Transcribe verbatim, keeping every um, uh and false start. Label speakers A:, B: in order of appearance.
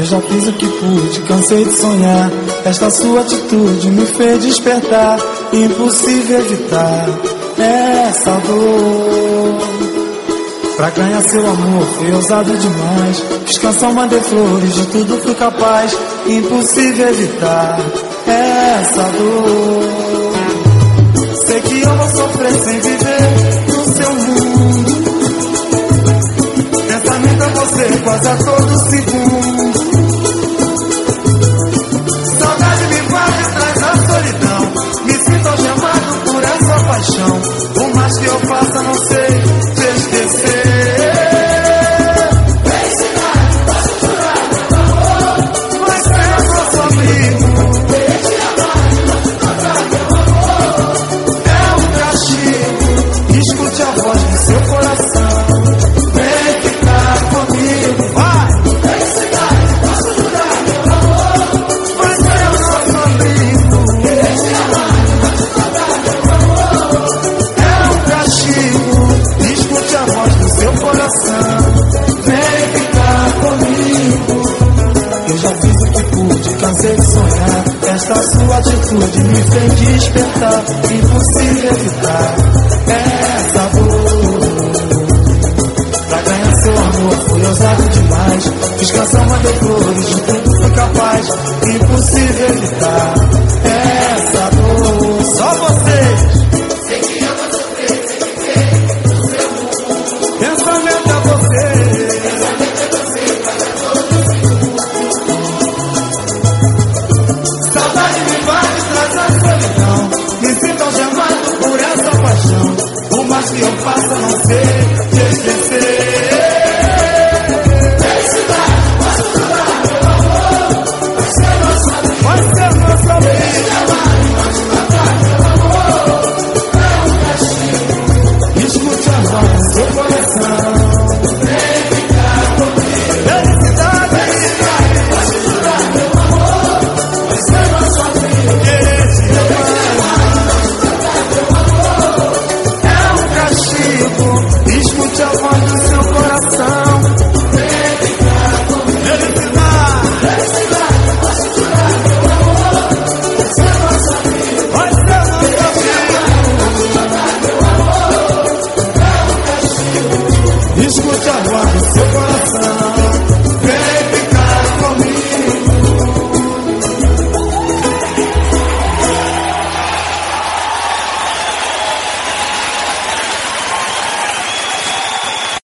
A: já fiz o que pude, cansei de sonhar. Esta sua atitude me fez despertar. Impossível evitar essa dor. Pra ganhar seu amor fui ousado demais. Fiz canção, mandei flores, de tudo fui capaz. Impossível evitar essa dor. Sei que eu vou sofrer sem viver no seu mundo. Pensamento é você quase a todo segundo. Saudade me bate e traz a solidão. Me sinto algemado por essa paixão. Por mais que eu faça, não sei te esquecer.
B: Felicidade, posso jurar, meu amor.
A: Mas ser nosso amigo.
B: Felicidade, posso tocar, meu amor.
A: É um castigo. Escute a voz do seu coração. Vem ficar comigo. Vai!
B: Felicidade, posso jurar, meu amor.
A: Mas ser nosso amigo.
B: Felicidade, posso tocar, meu amor.
A: É um castigo. Escute a voz do seu coração. Vem ficar comigo. Eu já fiz o que pude, cansei de sonhar. Esta sua atitude me fez despertar. Impossível evitar essa dor. Pra ganhar seu amor fui ousado demais. Fiz canção, mandei flores, de tudo fui capaz. Impossível evitar essa dor. Só vocês.
B: Sei que eu vou sofrer sem viver no seu mundo.
A: Pensamento é você.
B: Pensamento é você, quase a todo segundo.
A: Saudade me bate, traz a solidão. Me sinto algemado por essa paixão. Por mais que eu faça, não sei te esquecer.